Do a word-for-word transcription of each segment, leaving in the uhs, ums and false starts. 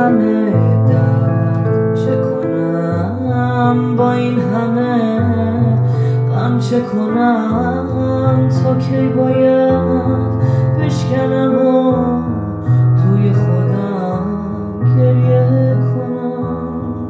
همه درد چه کنم، با این همه غم چه کنم، تا کی باید بشکنم و توی خودم گریه کنم،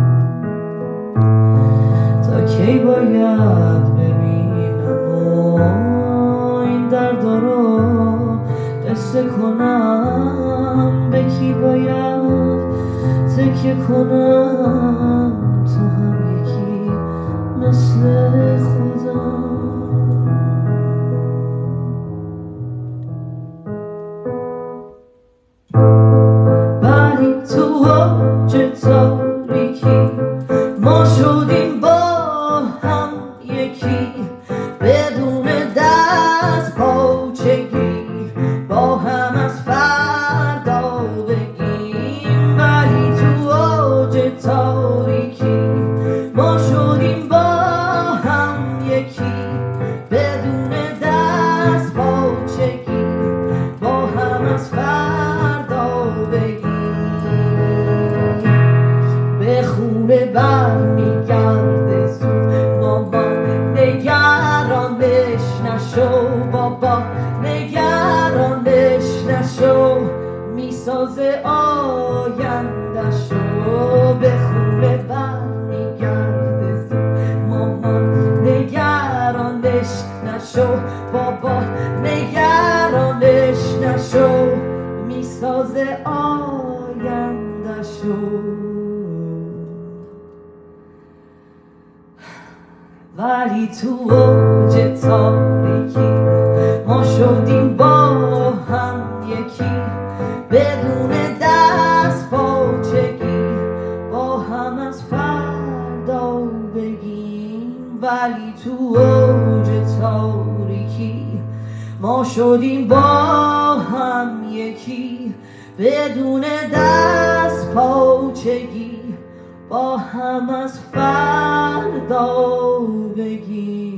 تا کی باید ببینم و این دردا رو قصه کنم، به کی باید تکیه کنم، تو هم یکی مثل خودم. ولی تو اوج تاریکی ما شدیم با هم یکی، بدون دست پاچگی با هم از فردا بگیم. ولی تو اوج تاریکی ما شدیم با هم یکی، بدون دست پاچگی با هم از فردا بگیم. به خونه بر میگرده زود مامان، نگرانش نشو بابا، نگرانش نشو، میسازه آینده‌شو. به خونه بر میگرده زود مامان، نگرانش نشو بابا، نگرانش نشو، میسازه آینده‌شو. ولی تو اوج تاریکی ما شدیم با هم یکی، بدون دست پاچگی با هم از فردا بگیم. ولی تو اوج تاریکی ما شدیم با هم یکی، بدون دست پاچگی با هم از فردا بگیم.